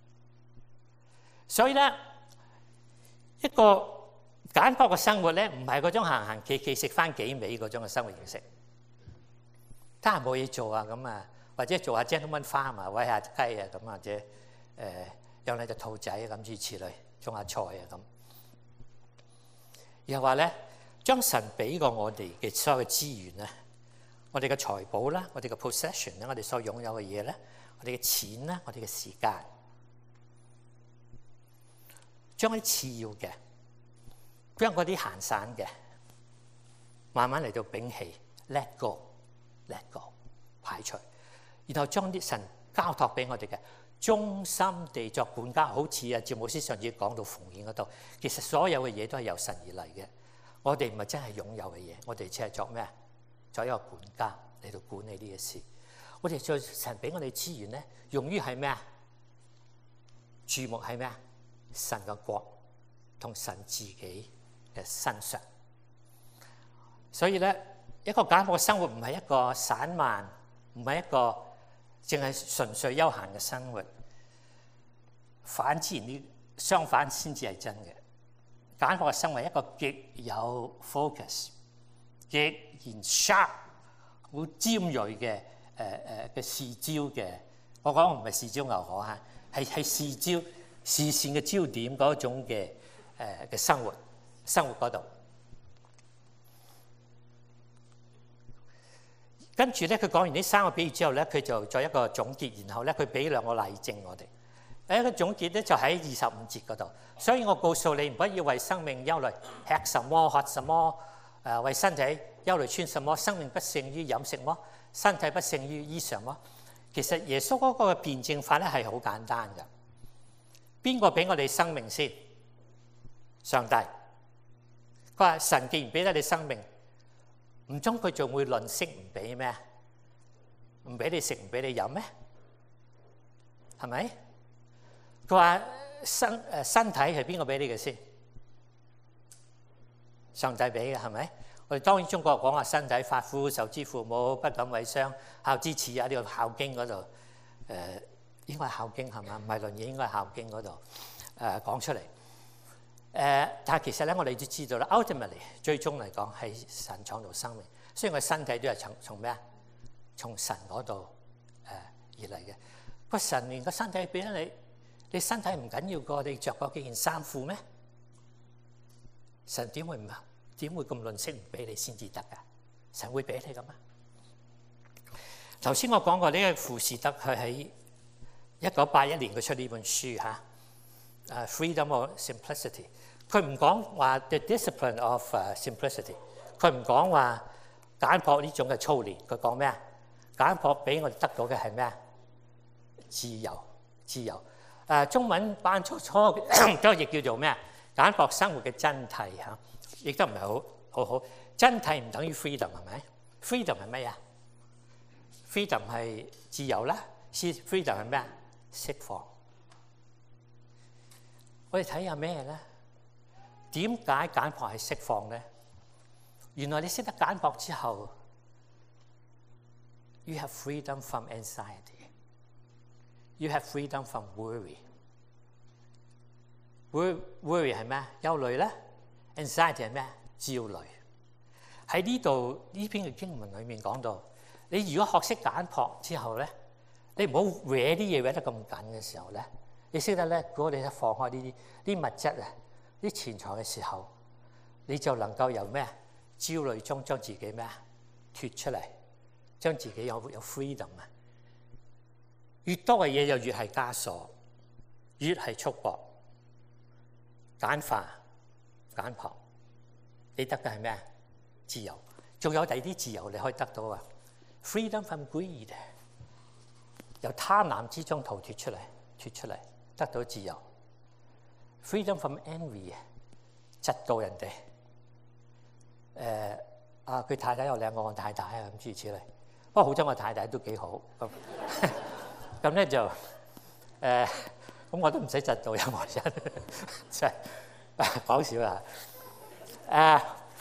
所以咧，一個簡樸嘅生活咧，唔係嗰種行行企企食翻幾味嗰種嘅生活形式。得閒冇嘢做啊，咁啊〜或者做下 gentleman farm 啊，餵下雞啊，咁或者誒養兩隻兔仔咁諸如此類，種下菜啊咁。然後話咧，將神俾過我哋嘅所有嘅資源咧，我哋嘅財寶啦，我哋嘅 possession 咧，我哋所擁有嘅嘢咧，我哋嘅錢啦，我哋嘅時間，將啲次要嘅，將嗰啲閒散嘅，慢慢嚟到摒棄 ，let go，let go， 排除。然後將啲神交託俾我哋嘅，忠心地作管家，好似啊趙牧師上次講到奉獻嗰度，其實所有嘅嘢都係由神而嚟嘅。我哋唔係真係擁有嘅嘢，我哋只係作咩？作一個管家嚟到管理呢啲事。我哋做神俾我哋資源咧，用於係咩啊？注目係咩啊？神嘅國同神自己嘅身上。所以咧，一個簡樸嘅生活唔係一個散漫，唔係一個淨係純粹休閒嘅生活，反之然呢，相反先至係真嘅。簡樸嘅生活係一個極有 focus、極然 sharp、好尖鋭嘅誒誒嘅視焦嘅。我講唔係視焦牛河嚇，係係視焦視線嘅焦點嗰種嘅誒嘅生活，生活嗰度。跟住咧，佢講完呢三個比喻之後咧，佢就作一個總結，然後咧佢俾兩個例證我哋。第一個總結咧就喺二十五節嗰度。所以我告訴你，唔不要為生命憂慮，吃什麼喝什麼，誒、呃、為身體憂慮穿什麼。生命不勝於飲食麼？身體不勝於衣裳麼？其實耶穌嗰個辯證法咧係好簡單嘅。邊個俾我哋生命先？上帝。佢話神既然俾得你生命，唔通佢仲會吝嗇唔俾咩？唔俾你食，唔俾你飲咩？係咪？佢話身誒身體係邊個俾你嘅先？上帝俾嘅係咪？我哋當然中國講話身體髮膚受之父母，不敢毀傷，孝之始也。呢個孝經嗰度誒應該係孝經係嘛？唔係論語，應該係孝經嗰度誒講出嚟。誒、呃，但係其實咧，我哋都知道啦 ，ultimately 最終嚟講係神創造生命，雖然個身體都係從從咩啊？從神嗰度誒而嚟嘅。個神連個身體俾咗你，你身體唔緊要過你着嗰幾件衫褲咩？神點會唔點會咁吝嗇唔俾你先至得㗎？神會俾你㗎嘛？頭先我講過呢個傅士德，佢喺一九八一年佢出呢本書嚇，誒 Freedom or Simplicity。佢唔講話 the discipline of simplicity， 佢唔講話簡樸呢種嘅操練。佢講咩啊？簡樸俾我哋得到嘅係咩啊？自由，自由。誒中文版初初都譯叫做咩啊？簡樸生活嘅真諦嚇，亦都唔係好好好。真諦唔等於 freedom 係咪 ？freedom 係咩啊 ？freedom 係自由啦。freedom 係咩啊？釋放。我哋睇下咩咧？點解簡樸係釋放咧？原來你識得簡樸之後 ，you have freedom from anxiety， you have freedom from worry。worry 係咩？憂慮咧。anxiety 係咩？焦慮。喺呢度呢篇嘅經文裏面講到，你如果學識簡樸之後咧，你唔好搲啲嘢搲得咁緊嘅時候咧，你識得咧，如果你一放開呢啲啲物質啊，啲錢財嘅時候，你就能夠由咩焦慮中將自己咩啊脫出嚟，將自己有有 freedom 啊！越多嘅嘢就越係枷鎖，越係束縛。簡化、簡樸，你得嘅係咩啊？自由。仲有第二啲自由你可以得到啊 ！Freedom from greed， 由貪婪之中逃脫出嚟，脫出嚟得到自由。Freedom from envy， 嫉妒人哋。誒啊！佢太太有兩個太太啊，咁諸如此類。不過好彩我太太都幾好咁，咁咧就誒。呃咁我都唔使窒到任何人，真係講笑啦！誒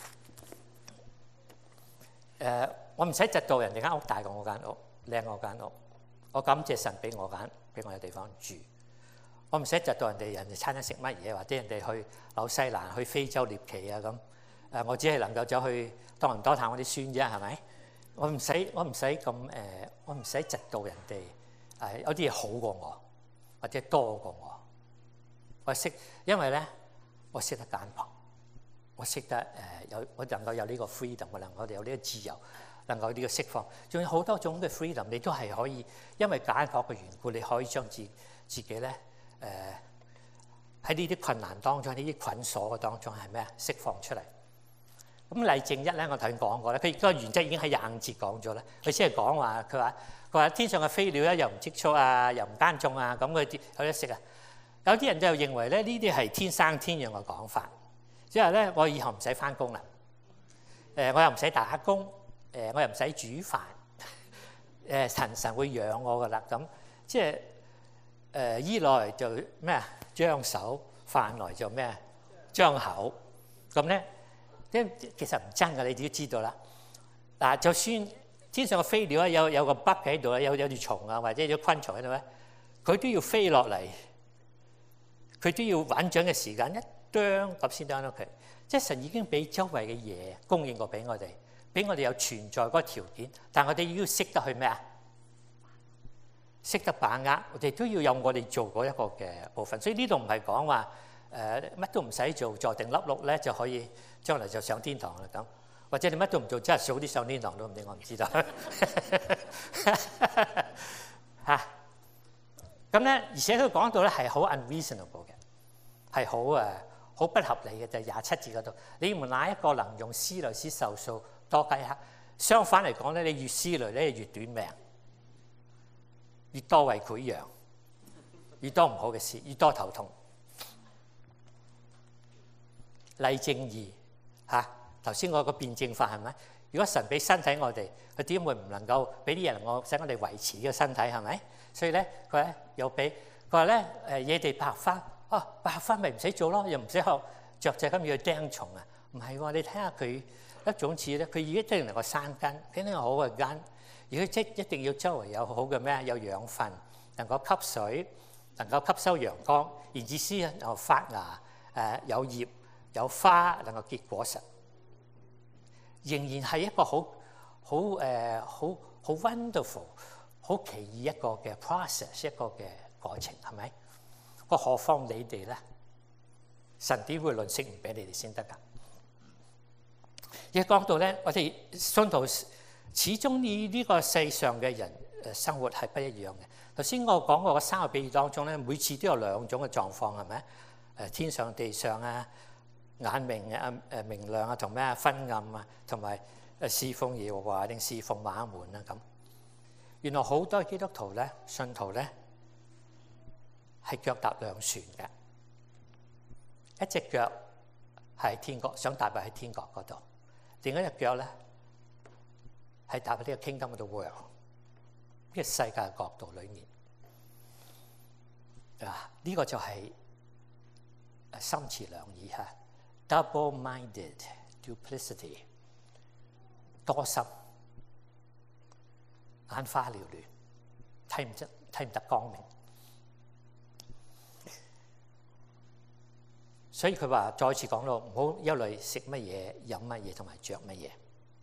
誒，我唔使窒到人哋間屋大過我間屋，靚過我間屋。我感謝神俾我間，俾我有地方住。我唔使窒到人哋，人哋餐餐食乜嘢，或者人哋去紐西蘭、去非洲獵奇啊咁。誒，我只係能夠走去多倫多探我啲孫啫，係咪？我唔使，我唔使咁誒，我唔使窒到人哋。誒，有啲嘢好過我。或者多過我，我識，因為咧，我識得簡樸，我識得誒有，我能夠有呢個 freedom，我能夠有呢個自由，能夠呢個釋放，仲有好多種嘅 freedom，你都係可以，因為簡樸嘅緣故，你可以將自自己咧誒喺呢啲困難當中，呢啲捆鎖嘅當中係咩啊？釋放出嚟。咁例證一咧，我頭先講過咧，佢個原則已經喺廿五節講咗啦。佢先係講話，佢話佢話天上嘅飛鳥咧，又唔積蓄啊，又唔耕種啊，咁佢有得食啊。有啲人就認為咧，呢啲係天生天養嘅講法，即係咧，我以後唔使翻工啦，誒，我又唔使打工，誒，我又唔使煮飯，誒，神神會養我噶啦。咁即係誒，衣來就咩啊？張手，飯來就咩啊？張口。咁咧。其實唔真嘅，你自己知道啦。嗱，就算天上嘅飛鳥咧，有有個 bug 喺度咧，有有條蟲啊，或者有昆蟲喺度咧，佢都要飛落嚟，佢都要揾獎嘅時間一啄咁先啄到佢。即係神已經俾周圍嘅嘢供應過俾我哋，俾我哋有存在嗰個條件，但係我哋要識得去咩啊？識得把握，我哋都要有我哋做嗰一個嘅部分。所以呢度唔係講話誒乜都唔使做，坐定粒碌咧就可以。將來就上天堂啦咁，或者你乜都唔做，真係早啲上天堂都唔定，我唔知道嚇。咁咧，而且佢講到咧係好 unreasonable 嘅，係好誒好不合理嘅，就係廿七節嗰度。你們哪一個能用思慮使壽數多計克？相反嚟講咧，你越思慮咧越短命，越多胃潰瘍，越多唔好嘅事，越多頭痛。例證二。嚇！頭先我個辯證法係咪？如果神俾身體我哋，佢點會唔能夠俾啲人我使我哋維持呢個身體係咪？所以咧，佢咧又俾佢話咧誒野地百合花，哦百合花咪唔使做咯，又唔使學雀仔咁要去釘蟲啊？唔係喎，你睇下佢一種子咧，佢已經一定能夠生根，肯定有好嘅根。如果即一定要周圍有好嘅咩？有養分，能夠吸水，能夠吸收陽光，然之先又發芽誒有葉。有花能夠結果實，仍然係一個好好誒好好 wonderful、好奇異一個嘅 process， 一個嘅過程，係咪？個何況你哋咧？神點會吝嗇唔俾你哋先得㗎？ 亦講到咧，我哋信徒始終呢呢個世上嘅人誒生活係不一樣嘅。頭先我講過嘅三個比喻當中咧，每次都有兩種嘅狀況，係咪？誒天上地上啊，眼明啊誒明亮啊，同咩啊昏暗啊，同埋誒侍奉耶和華定侍奉馬門啊咁。原來好多基督徒咧、信徒咧係腳踏兩船嘅，一隻腳係天國，想踏入喺天國嗰度。另一隻腳咧，係踏喺呢個 Kingdom of the World，呢個世界嘅國度裏面啊，呢、這個就係心持兩意嚇 ，double-minded duplicity， 多心，眼花繚亂，睇唔得睇唔得光明。所以佢話再次講到唔好憂慮食乜嘢、飲乜嘢同埋着乜嘢。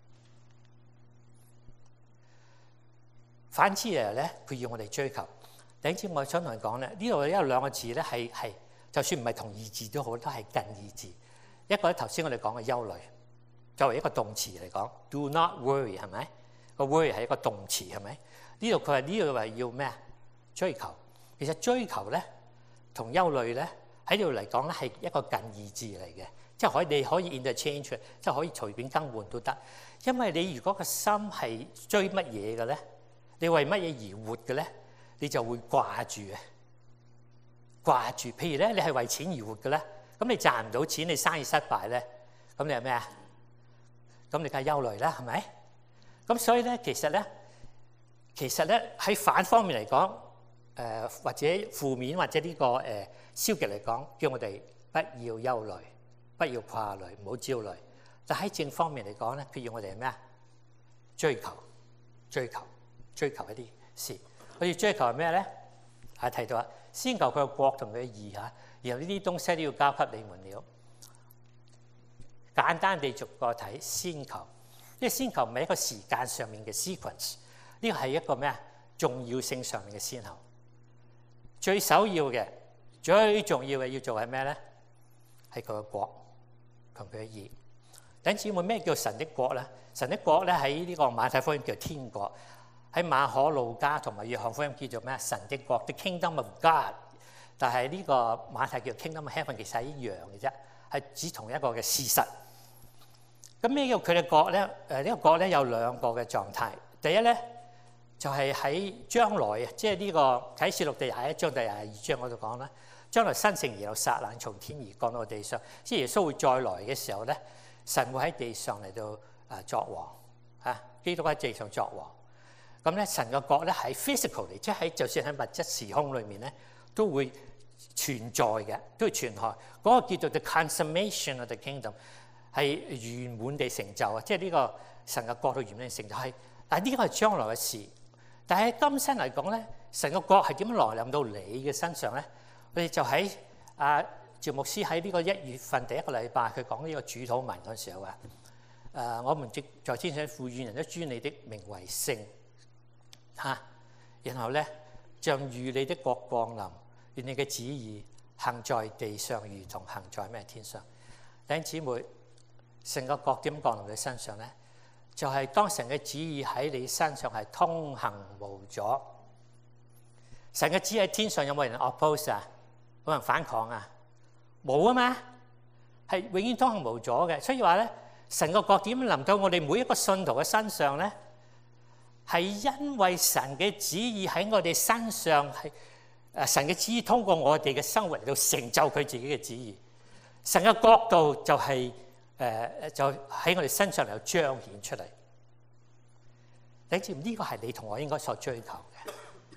反之嚟咧，佢要我哋追求。頂次我想同你講咧，呢度有兩個字咧係係，就算唔係同義字都好，都係近義字。一個咧頭先我哋講嘅憂慮，作為一個動詞嚟講 ，do not worry 係咪？個 worry 係一個動詞係咪？呢度佢話呢度話要咩啊？追求。其實追求咧同憂慮咧。喺呢度嚟講咧，係一個近義字嚟嘅，即係可以你可以 interchange，即係可以隨便更換都得。因為你如果個心係追乜嘢嘅咧，你為乜嘢而活嘅咧，你就會掛住嘅，掛住。譬如咧，你係為錢而活嘅咧，咁你賺唔到錢，你生意失敗咧，咁你係咩啊？咁你梗係憂慮啦，係咪？咁所以咧，其實咧，其實咧喺反方面嚟講，誒、呃、或者負面或者呢、這個誒。呃消極嚟講，叫我哋不要憂慮，不要掛慮，唔好焦慮。但喺正方面嚟講咧，佢要我哋係咩啊？追求、追求、追求一啲事。我要追求係咩咧？係提到啊，先求佢嘅國同佢嘅義嚇，然後呢啲東西都要交給你們了。簡單地逐個睇，先求，因為先求唔係一個時間上面嘅 sequence， 呢個係一個咩啊？重要性上面嘅先後，最首要嘅。最重要嘅要做係咩咧？係佢嘅國同佢嘅義。弟兄姊妹，咩叫神的國咧？神的國咧喺呢個馬太福音叫天國，喺馬可、路加同埋約翰福音叫做咩？神的國 ，the kingdom of God。但係呢個馬太叫 kingdom of heaven，其實係一樣嘅啫，係指同一個嘅事實。咁咩叫佢嘅國咧？誒呢個國咧有兩個嘅狀態。第一咧就係喺將來啊，即係呢個啟示錄第廿一章、第廿二章嗰度講啦。將來新城耶路撒冷從天而降到地上，即係耶穌會再來嘅時候咧，神會喺地上嚟到啊作王啊，基督喺地上作王。咁咧神嘅國咧喺 physically，即係喺就算喺物質時空裏面咧都會存在嘅，都會存在。嗰、那個叫做 the consummation of the kingdom 係圓滿地成就啊！即係呢個神嘅國度圓滿地成就係，但係呢個係將來嘅事。但係喺今生嚟講咧，神嘅國係點樣來臨到你嘅身上咧？我哋就喺阿趙牧師喺呢個一月份第一個禮拜，佢講呢個主禱文嗰時候啊，誒，我們即在天上父，願人都尊你的名為聖嚇，然後咧，像如你的國降臨，願你嘅旨意行在地上，如同行在咩天上。弟兄姊妹，神嘅國點降臨你身上咧？就係、是、當神嘅旨意喺你身上係通行無阻。神嘅旨意喺天上有冇人 oppose 啊？冇人反抗啊？冇啊嘛，係永遠通行無阻嘅。所以話咧，神個國點臨到我哋每一個信徒嘅身上咧，係因為神嘅旨意喺我哋身上，係誒神嘅旨意通過我哋嘅生活嚟到成就佢自己嘅旨意。神嘅國度就係、是、誒、呃、就喺我哋身上嚟到彰顯出嚟。你知唔知呢個係你同我應該所追求嘅？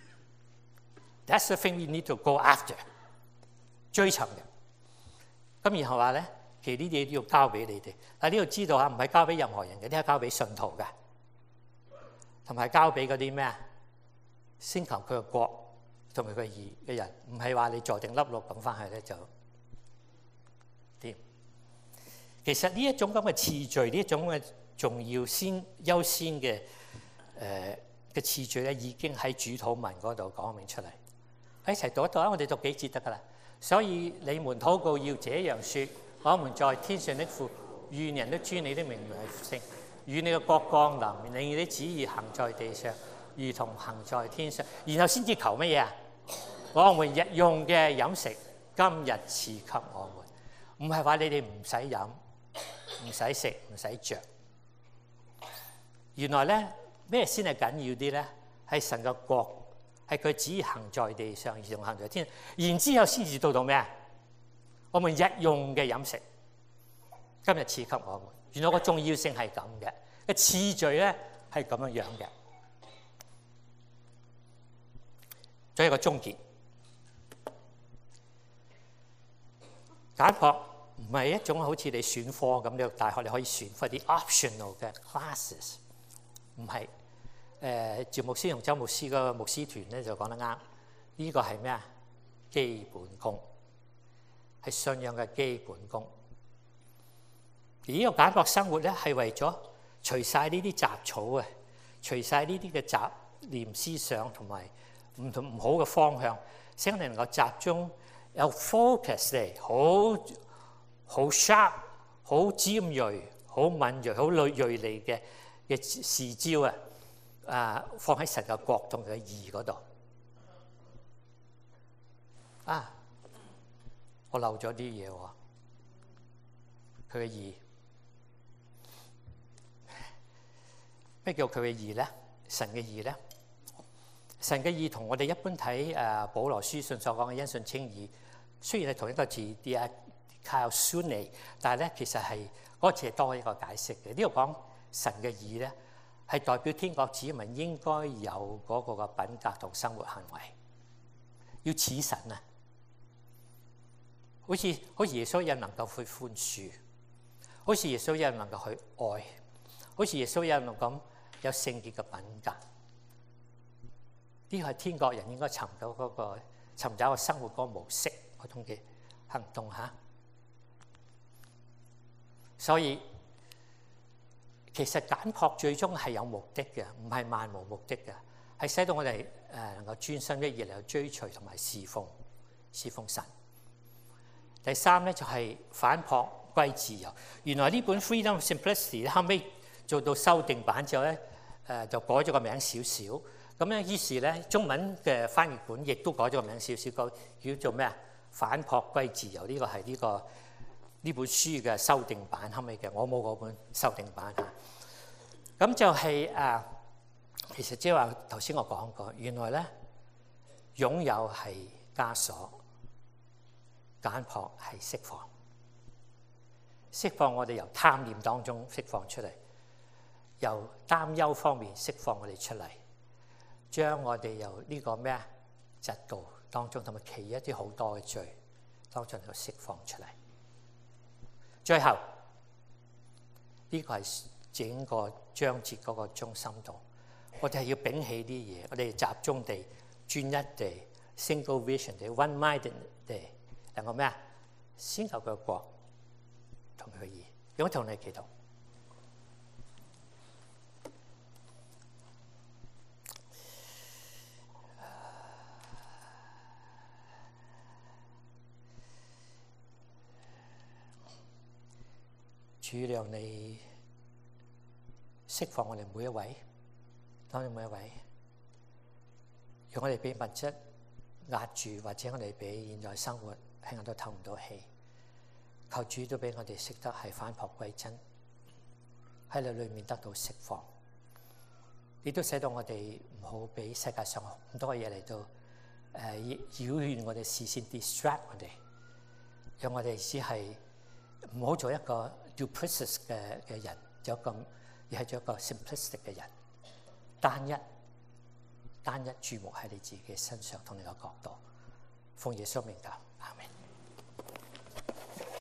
That's the thing we need to go after。追尋嘅，咁然後話咧，其實呢啲嘢都要交俾你哋。但係呢度知道啊，唔係交俾任何人嘅，呢係交俾信徒嘅，同埋交俾嗰啲咩啊？先求佢嘅國同埋佢義嘅人，唔係話你坐定粒六咁翻去咧就掂。其實呢一種咁嘅次序，呢一種嘅重要先優先嘅誒嘅次序咧，已經喺主禱文嗰度講明出嚟。喺一齊讀一讀啊！我哋讀幾節得噶啦。所以你們禱告要這樣說：我們在天上的父， 願人都尊你的名為聖。願你嘅國降臨，令你的旨意行在地上，如同行在天上。然後先至求乜嘢啊？我們日用嘅飲食，今日賜給我們。唔係話你哋唔使飲、唔使食、唔使着。原來咧咩先係緊要啲咧？係神嘅國，係佢旨意行在地上，如同行在天上。然之後先至到到咩啊？我們日用嘅飲食，今日賜給我們。原來個重要性係咁嘅，個次序咧係咁樣樣嘅。再一個終結，簡樸唔係一種好似你選科咁，你大學你可以選科啲 optional 嘅 classes， 唔係。誒，趙牧師同周牧師個牧師團咧就講得啱，呢個係咩啊？基本功，係信仰嘅基本功。而呢個簡樸生活咧，係為咗除晒呢啲雜草啊，除晒呢啲嘅雜念思想同埋唔同唔好嘅方向，使我哋能夠集中有 focus 嚟，好好 sharp、好尖鋭、好敏鋭、好銳銳利嘅嘅視焦啊！啊，放喺神嘅國同佢嘅義嗰度啊！我漏咗啲嘢喎，佢嘅義。咩叫佢嘅義咧？神嘅義咧？神嘅義同我哋一般睇誒保羅書信所講嘅因信稱義，雖然係同一個字 dikaiosune，但係咧其實係嗰個字係多一個解釋嘅。呢度講神嘅義咧，係代表天國子民應該有嗰個嘅品格同生活行為，要似神啊！好似好似耶穌一樣能夠去寬恕，好似耶穌一樣能夠去愛，好似耶穌一樣咁有聖潔嘅品格。呢個係天國人應該尋到嗰個尋找個生活嗰個模式嗰種嘅行動嚇。所以其實簡樸最終係有目的嘅，唔係漫無目的嘅，係使到我哋誒能夠專心一意嚟去追隨同埋侍奉侍奉神。第三咧就係反璞歸自由。原來呢本 Freedom Simplicity 後尾做到修訂版之後咧，誒就改咗個名少少。咁咧於是咧中文嘅翻譯本亦都改咗個名少少，個叫做咩啊？反璞歸自由。呢個係呢個呢本書嘅修訂版後尾嘅，我冇嗰本修訂版嚇。咁就係誒，其實即係話頭先我講過，原來咧擁有係枷鎖，簡樸係釋放，釋放我哋由貪念當中釋放出嚟，由擔憂方面釋放我哋出嚟，將我哋由呢個咩啊嫉妒當中同埋其一啲好多嘅罪當中能夠釋放出嚟。最後呢個係整個章節嗰個中心度，我哋係要摒棄啲嘢，我哋集中地、專一地、single vision 地、one minded 地，能夠咩啊？先求佢嘅國同佢嘅義。有冇同你祈禱？主，讓你釋放我哋每一位，當你每一位，讓我哋俾物質壓住，或者我哋俾現在生活輕人都透唔到氣。求主都俾我哋識得係返璞歸真，喺你裏面得到釋放，亦都使到我哋唔好俾世界上咁多嘅嘢嚟到誒擾亂我哋視線 ，distract 我哋，讓我哋只係唔好做一個 duplicitous 嘅嘅人，做一個而係做一個 simplistic 嘅人，單一單一注目喺你自己身上同你個角度，奉耶穌名求。